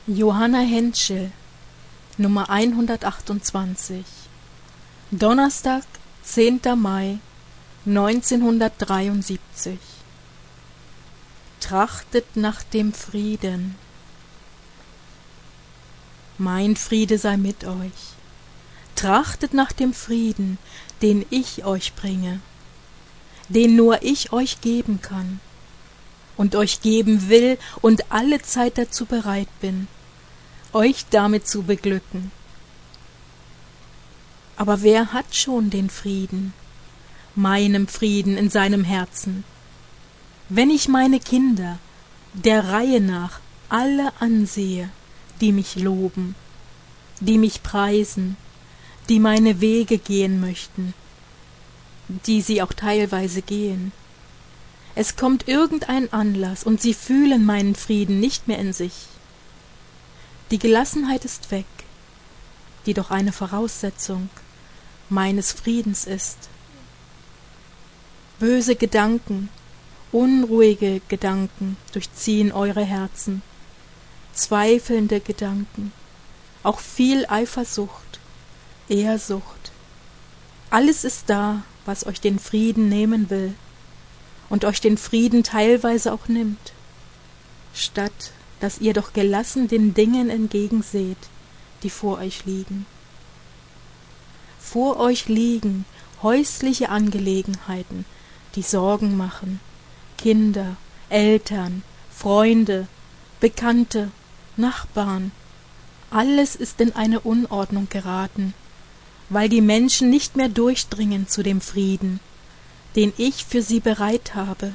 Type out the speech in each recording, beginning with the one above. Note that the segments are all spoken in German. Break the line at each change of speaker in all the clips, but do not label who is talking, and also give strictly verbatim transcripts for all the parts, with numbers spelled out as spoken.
Johanna Hentschel, Nummer hundertachtundzwanzig. Donnerstag, zehnter Mai neunzehnhundertdreiundsiebzig. Trachtet nach dem Frieden. Mein Friede sei mit euch. Trachtet nach dem Frieden, den ich euch bringe, den nur ich euch geben kann und euch geben will und alle Zeit dazu bereit bin, euch damit zu beglücken. Aber wer hat schon den Frieden, meinem Frieden in seinem Herzen? Wenn ich meine Kinder der Reihe nach alle ansehe, die mich loben, die mich preisen, die meine Wege gehen möchten, die sie auch teilweise gehen. Es kommt irgendein Anlass, und sie fühlen meinen Frieden nicht mehr in sich. Die Gelassenheit ist weg, die doch eine Voraussetzung meines Friedens ist. Böse Gedanken, unruhige Gedanken durchziehen eure Herzen, zweifelnde Gedanken, auch viel Eifersucht, Ehrsucht. Alles ist da, was euch den Frieden nehmen will und euch den Frieden teilweise auch nimmt, statt dass ihr doch gelassen den Dingen entgegenseht, die vor euch liegen. Vor euch liegen häusliche Angelegenheiten, die Sorgen machen, Kinder, Eltern, Freunde, Bekannte, Nachbarn. Alles ist in eine Unordnung geraten, weil die Menschen nicht mehr durchdringen zu dem Frieden, den ich für sie bereit habe.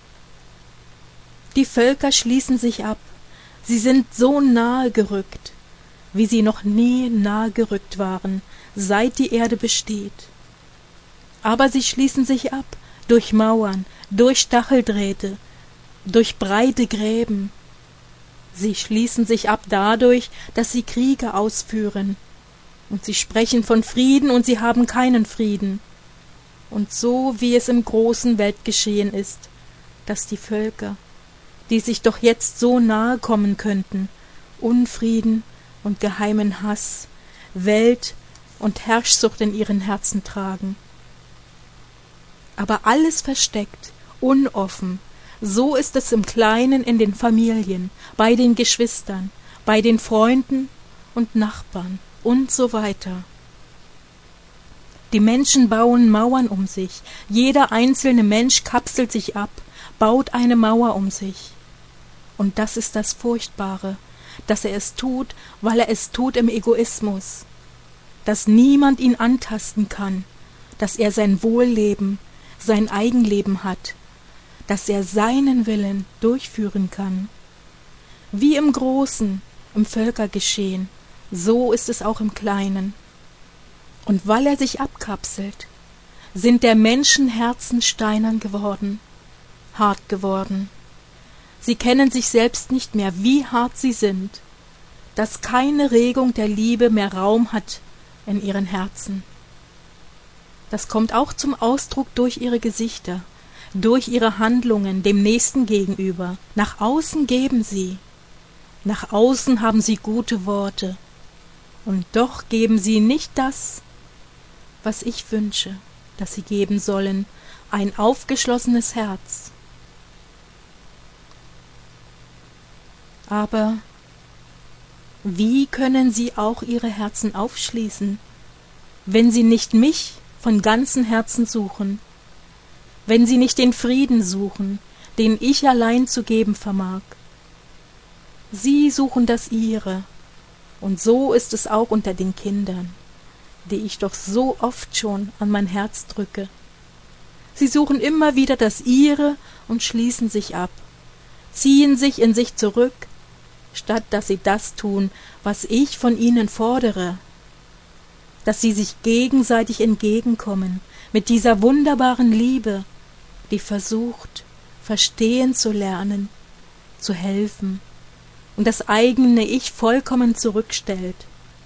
Die Völker schließen sich ab, sie sind so nahe gerückt, wie sie noch nie nahe gerückt waren, seit die Erde besteht. Aber sie schließen sich ab durch Mauern, durch Stacheldrähte, durch breite Gräben. Sie schließen sich ab dadurch, dass sie Kriege ausführen, und sie sprechen von Frieden, und sie haben keinen Frieden. Und so wie es im großen Weltgeschehen ist, dass die Völker, die sich doch jetzt so nahe kommen könnten, Unfrieden und geheimen Hass, Welt und Herrschsucht in ihren Herzen tragen. Aber alles versteckt, unoffen, so ist es im Kleinen in den Familien, bei den Geschwistern, bei den Freunden und Nachbarn und so weiter. Die Menschen bauen Mauern um sich, jeder einzelne Mensch kapselt sich ab, baut eine Mauer um sich. Und das ist das Furchtbare, dass er es tut, weil er es tut im Egoismus, dass niemand ihn antasten kann, dass er sein Wohlleben, sein Eigenleben hat, dass er seinen Willen durchführen kann. Wie im Großen, im Völkergeschehen, so ist es auch im Kleinen. Und weil er sich abkapselt, sind der Menschen Herzen steinern geworden, hart geworden. Sie kennen sich selbst nicht mehr, wie hart sie sind, dass keine Regung der Liebe mehr Raum hat in ihren Herzen. Das kommt auch zum Ausdruck durch ihre Gesichter, durch ihre Handlungen dem Nächsten gegenüber. Nach außen geben sie, nach außen haben sie gute Worte, und doch geben sie nicht das, was ich wünsche, dass sie geben sollen, ein aufgeschlossenes Herz. Aber wie können sie auch ihre Herzen aufschließen, wenn sie nicht mich von ganzem Herzen suchen, wenn sie nicht den Frieden suchen, den ich allein zu geben vermag? Sie suchen das ihre, und so ist es auch unter den Kindern, die ich doch so oft schon an mein Herz drücke. Sie suchen immer wieder das ihre und schließen sich ab, ziehen sich in sich zurück, statt dass sie das tun, was ich von ihnen fordere, dass sie sich gegenseitig entgegenkommen mit dieser wunderbaren Liebe, die versucht, verstehen zu lernen, zu helfen und das eigene Ich vollkommen zurückstellt.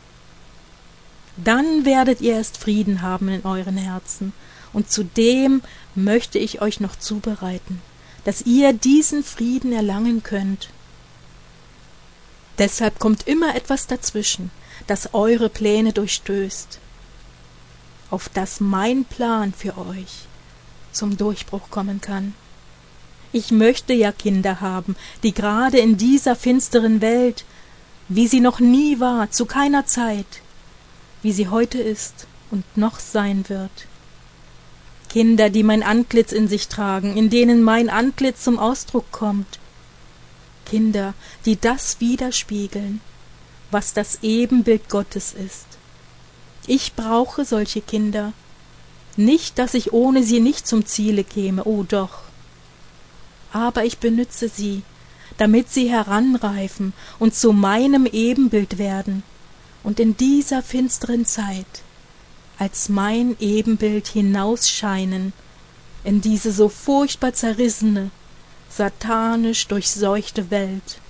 Dann werdet ihr erst Frieden haben in euren Herzen, und zu dem möchte ich euch noch zubereiten, dass ihr diesen Frieden erlangen könnt. Deshalb kommt immer etwas dazwischen, das eure Pläne durchstößt, auf das mein Plan für euch zum Durchbruch kommen kann. Ich möchte ja Kinder haben, die gerade in dieser finsteren Welt, wie sie noch nie war, zu keiner Zeit, wie sie heute ist und noch sein wird. Kinder, die mein Antlitz in sich tragen, in denen mein Antlitz zum Ausdruck kommt. Kinder, die das widerspiegeln, was das Ebenbild Gottes ist. Ich brauche solche Kinder. Nicht, dass ich ohne sie nicht zum Ziele käme, oh doch. Aber ich benütze sie, damit sie heranreifen und zu meinem Ebenbild werden und in dieser finsteren Zeit als mein Ebenbild hinausscheinen in diese so furchtbar zerrissene, satanisch durchseuchte Welt.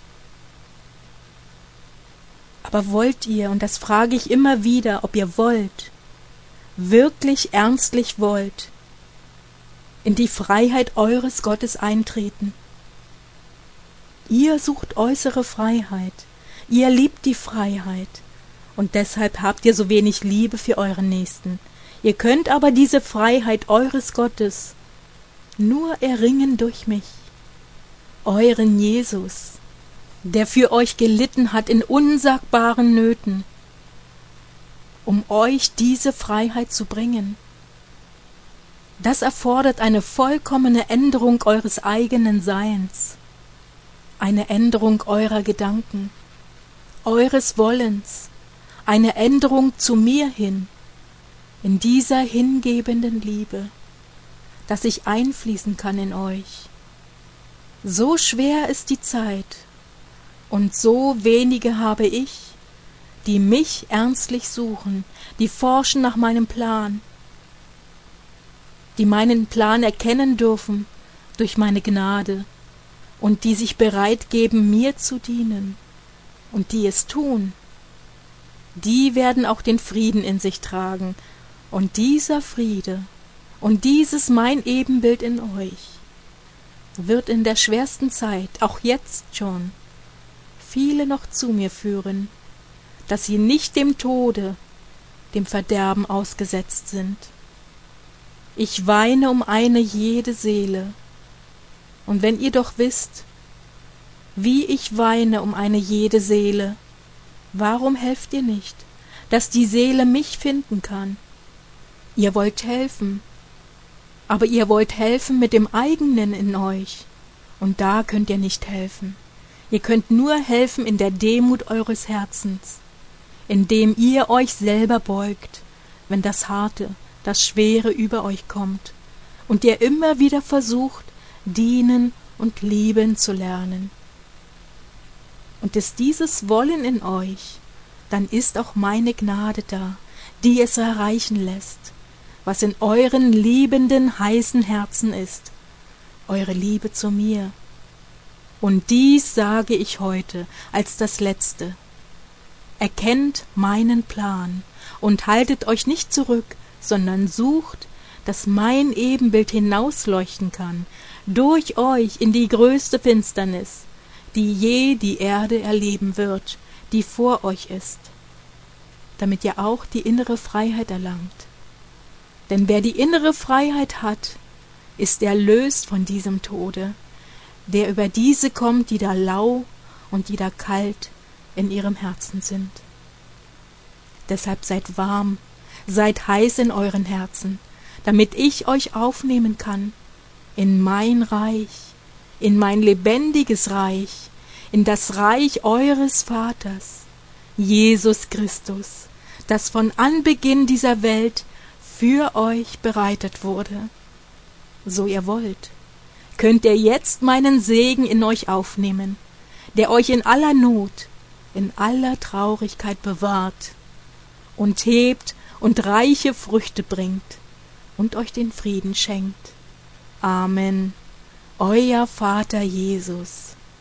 Aber wollt ihr, und das frage ich immer wieder, ob ihr wollt, wirklich ernstlich wollt, in die Freiheit eures Gottes eintreten? Ihr sucht äußere Freiheit, ihr liebt die Freiheit, und deshalb habt ihr so wenig Liebe für euren Nächsten. Ihr könnt aber diese Freiheit eures Gottes nur erringen durch mich, euren Jesus, der für euch gelitten hat in unsagbaren Nöten, um euch diese Freiheit zu bringen. Das erfordert eine vollkommene Änderung eures eigenen Seins, eine Änderung eurer Gedanken, eures Wollens, eine Änderung zu mir hin, in dieser hingebenden Liebe, dass ich einfließen kann in euch. So schwer ist die Zeit, und so wenige habe ich, die mich ernstlich suchen, die forschen nach meinem Plan, die meinen Plan erkennen dürfen durch meine Gnade und die sich bereit geben, mir zu dienen, und die es tun, die werden auch den Frieden in sich tragen, und dieser Friede und dieses mein Ebenbild in euch wird in der schwersten Zeit, auch jetzt schon, viele noch zu mir führen, dass sie nicht dem Tode, dem Verderben ausgesetzt sind. Ich weine um eine jede Seele, und wenn ihr doch wisst, wie ich weine um eine jede Seele, warum helft ihr nicht, dass die Seele mich finden kann? Ihr wollt helfen, aber ihr wollt helfen mit dem eigenen in euch, und da könnt ihr nicht helfen. Ihr könnt nur helfen in der Demut eures Herzens, indem ihr euch selber beugt, wenn das Harte, das Schwere über euch kommt, und ihr immer wieder versucht, dienen und lieben zu lernen. Und ist dieses Wollen in euch, dann ist auch meine Gnade da, die es erreichen lässt, was in euren liebenden, heißen Herzen ist, eure Liebe zu mir. Und dies sage ich heute als das Letzte. Erkennt meinen Plan und haltet euch nicht zurück, sondern sucht, dass mein Ebenbild hinausleuchten kann, durch euch in die größte Finsternis, die je die Erde erleben wird, die vor euch ist, damit ihr auch die innere Freiheit erlangt. Denn wer die innere Freiheit hat, ist erlöst von diesem Tode, der über diese kommt, die da lau und die da kalt in ihrem Herzen sind. Deshalb seid warm, seid heiß in euren Herzen, damit ich euch aufnehmen kann in mein Reich, in mein lebendiges Reich, in das Reich eures Vaters, Jesus Christus, das von Anbeginn dieser Welt für euch bereitet wurde. So ihr wollt, könnt ihr jetzt meinen Segen in euch aufnehmen, der euch in aller Not, in aller Traurigkeit bewahrt und hebt und reiche Früchte bringt und euch den Frieden schenkt. Amen. Euer Vater Jesus.